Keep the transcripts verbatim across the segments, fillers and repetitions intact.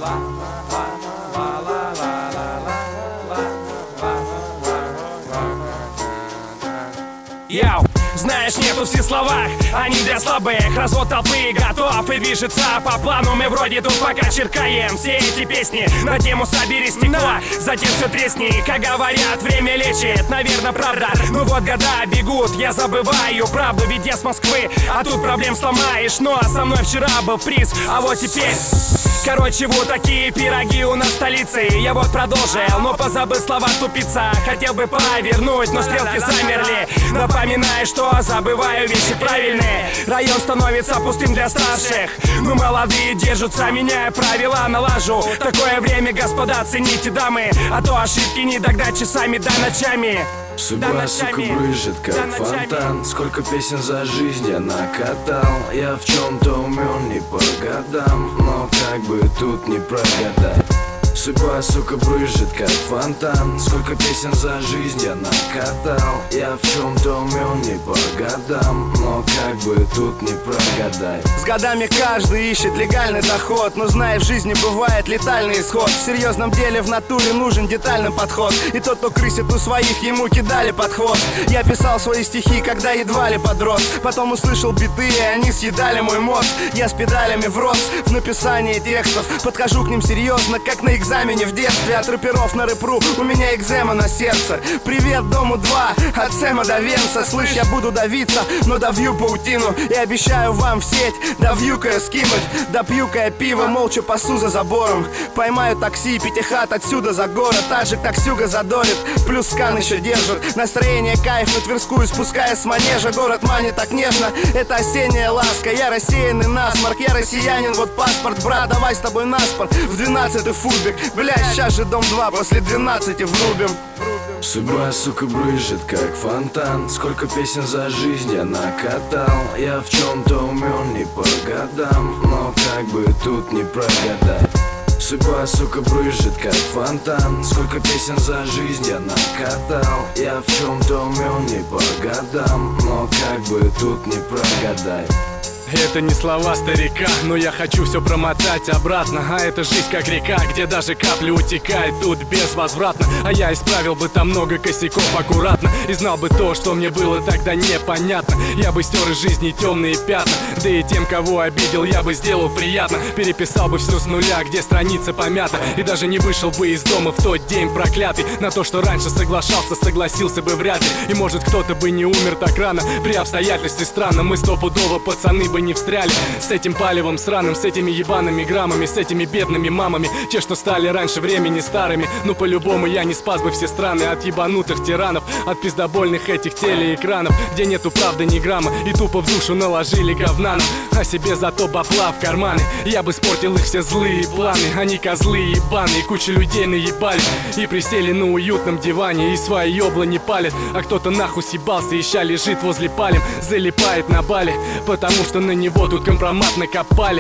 Яу, знаешь, нету в словах, они для слабых. Развод толпы готов и движется по плану. Мы вроде тут пока черкаем все эти песни на тему «Собери стекла», затем все тресни. Как говорят, время лечит, наверное, правда. Ну вот года бегут, я забываю правду, ведь я с Москвы, а тут проблем сломаешь. Ну а со мной вчера был приз, а вот теперь... Короче, вот такие пироги у нас в столице. Я вот продолжил, но позабыл слова тупица. Хотел бы повернуть, но стрелки замерли. Напоминаю, что забываю вещи правильные. Район становится пустым для старших, но молодые держатся, меняя правила, налажу. Такое время, господа, цените дамы, а то ошибки не догнать часами да ночами. Судьба, сука, брызжет, как фонтан. Сколько песен за жизнь я накатал. Я в чем-то умен не по годам, но как бы тут не прогадать. Судьба, сука, брызжет, как фонтан. Сколько песен за жизнь я накатал. Я в чем-то умен не по годам, но как бы тут не прогадать. С годами каждый ищет легальный доход, но знай, в жизни бывает летальный исход. В серьезном деле в натуре нужен детальный подход, и тот, кто крысит у своих, ему кидали под хвост. Я писал свои стихи, когда едва ли подрос. Потом услышал биты, и они съедали мой мозг. Я с педалями врос в написании текстов. Подхожу к ним серьезно, как на экзамене в детстве. От рэперов на рэпру у меня экзема на сердце. Привет дому два, от Сэма до Венса. Слышь, я буду давиться, но давью паутину. И обещаю вам в сеть давью-ка скинуть. Допью-ка пиво, молча пасу за забором. Поймаю такси, пятихат отсюда за город. Таджик таксюга задорит, плюс скан еще держит. Настроение кайф, на Тверскую спускаясь с манежа. Город манит так нежно, это осенняя ласка. Я рассеянный насморк, я россиянин, вот паспорт. Брат, давай с тобой наспор в двенадцатый футбик. Блять, сейчас же дом два, после двенадцати врубим. Судьба, сука, брызжет, как фонтан. Сколько песен за жизнь я накатал. Я в чем-то умен не по годам, но как бы тут не прогадать. Судьба, сука, брызжет, как фонтан. Сколько песен за жизнь я накатал. Я в чем-то умен не по годам, но как бы тут не прогадать. Это не слова старика, но я хочу все промотать обратно. А это жизнь как река, где даже капли утекает тут безвозвратно. А я исправил бы там много косяков аккуратно и знал бы то, что мне было тогда непонятно. Я бы стер из жизни темные пятна, да и тем, кого обидел, я бы сделал приятно. Переписал бы все с нуля, где страница помята, и даже не вышел бы из дома в тот день проклятый. На то, что раньше соглашался, согласился бы вряд ли. И может кто-то бы не умер так рано. При обстоятельстве странном мы стопудово пацаны бы не встряли с этим палевом сраным, с этими ебаными граммами, с этими бедными мамами. Те, что стали раньше времени старыми. Ну по-любому я не спас бы все страны от ебанутых тиранов, от пиздобольных этих телеэкранов, где нету правды ни грамма, и тупо в душу наложили говна. А себе зато бабла в карманы. Я бы спортил их все злые планы. Они козлы ебаные, куча людей наебали и присели на уютном диване, и свои ёбла не палят. А кто-то нахуй съебался и ща лежит возле палем, залипает на бале, потому что на него тут компромат накопали.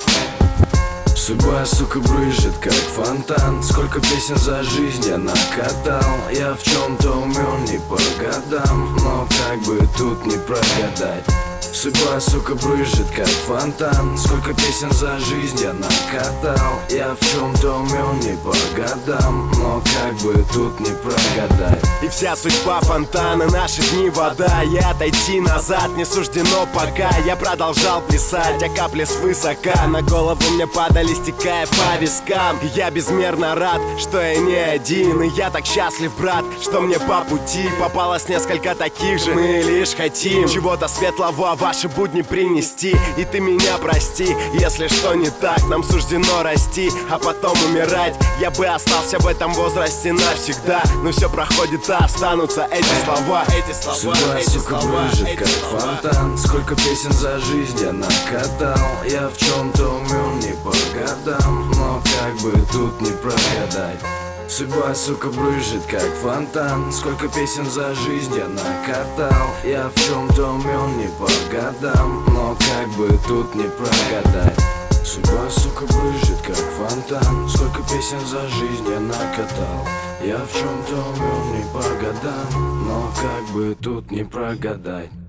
Судьба, сука, брызжет, как фонтан. Сколько песен за жизнь я накатал. Я в чем-то умен не по годам, но как бы тут не прогадать. Судьба, сука, брызжет, как фонтан. Сколько песен за жизнь я накатал. Я в чем-то умен не по годам, но как бы тут не прогадать. И вся судьба фонтана, наши дни вода. И отойти назад не суждено пока. Я продолжал плясать, а капли свысока на голову мне падали, стекая по вискам. И я безмерно рад, что я не один. И я так счастлив, брат, что мне по пути попалось несколько таких же. Мы лишь хотим чего-то светлого в ваши будни принести. И ты меня прости, если что не так. Нам суждено расти, а потом умирать. Я бы остался в этом возрасте навсегда, но все проходит, а останутся эти слова. Эти слова, Судьба, эти сука, слова, брызжет, эти как слова. фонтан. Сколько песен за жизнь я накатал. Я в чем-то умен не по годам, но как бы тут не прогадать. Судьба, сука, брызжет, как фонтан. Сколько песен за жизнь я накатал. Я в чем-то умен не по годам, но как бы тут не прогадать. Судьба, сука, брызжет, как фонтан. Сколько песен за жизнь я накатал. Я в чем-то умен не по годам, но как бы тут не прогадать.